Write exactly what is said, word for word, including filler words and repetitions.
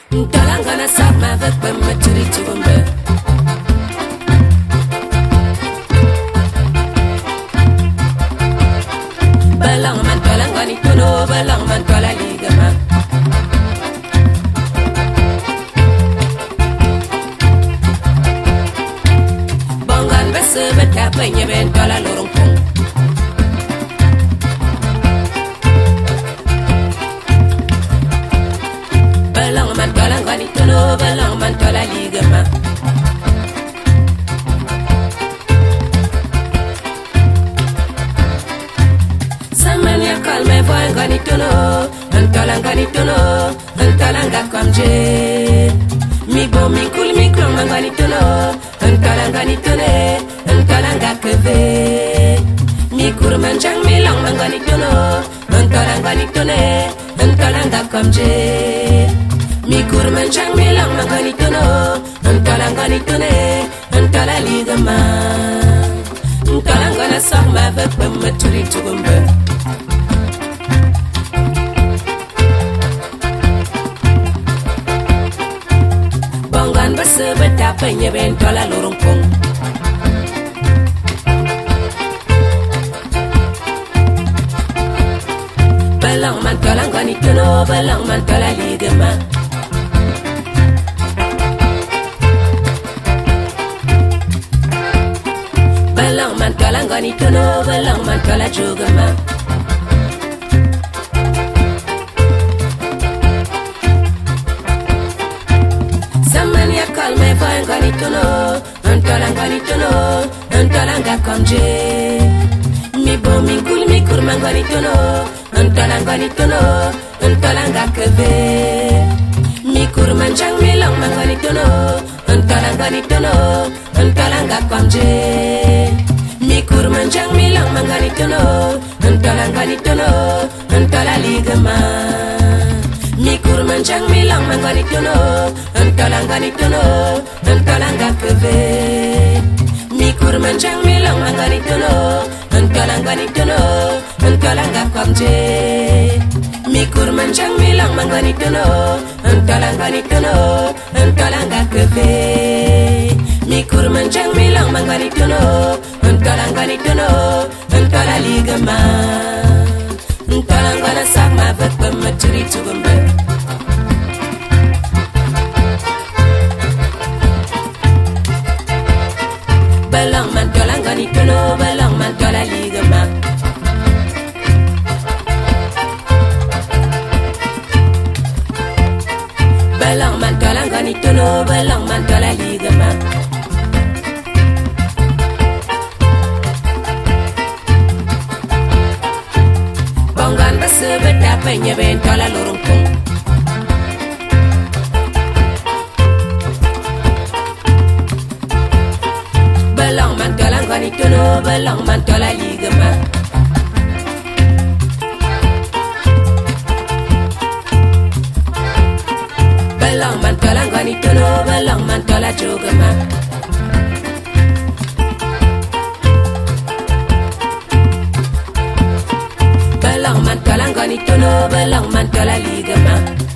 Talangana sama vek pematuri tugumbe. Balang man talangani tono, balang man tola ligama. Bongan bese betapa nyeben tola lorong pung. Balang man talangani tono, balang man tola ligama. Samanya kalme voangani tono, antalangani tono, antalanga kamje. Mi bo mi kul mi krom mangani tono, antalangani tone, antalanga keve. Mi kurmanjang mi lang mangani tono, antalangani tone, antalanga kamje. Mi kurmanjang mi lang mangani tono, antalangani tone, antalaligama. Antalangana sama vek pematuri tugumbe. Bongan bese betapa nyeben tola lorong pung. Balang man talangani tono, balang man tola ligama. Balang man talangani tono, balang man tola jugama. Samanya kalme voangani tono, antalangani tono, antalanga kamje. Mi bo mi kul mi kurmangani tono, antalangani tono, antalanga keve. Mi kurmanjang mi lang mangani tono, antalangani tono, antalanga kamje. Mi kurmanjang mi lang mangani tono, antalangani tono, antalaligama. Mi kurmanjang mi lang mangani tono, antalangani tono, antalanga keve. Mi kurmanjang mi lang mangani tono, antalangani tono, antalanga kamje. Mi kurmanjang mi lang mangani tono, antalangani tono, antalanga keve. Mi kurmanjang mi lang mangani tono, antalangani tono, antalaligama. Antalangana sama vek pematuri tugumbe. Balang man talangani tono, balang man tola ligama. Balang man talangani tono, balang man tola ligama. Bongan bese betapa nyeben tola lorong pung. Balang man talangani tono, balang man tola ligama. Balang man talangani tono, balang man tola jugama. Balang man talangani tono, balang man tola ligama.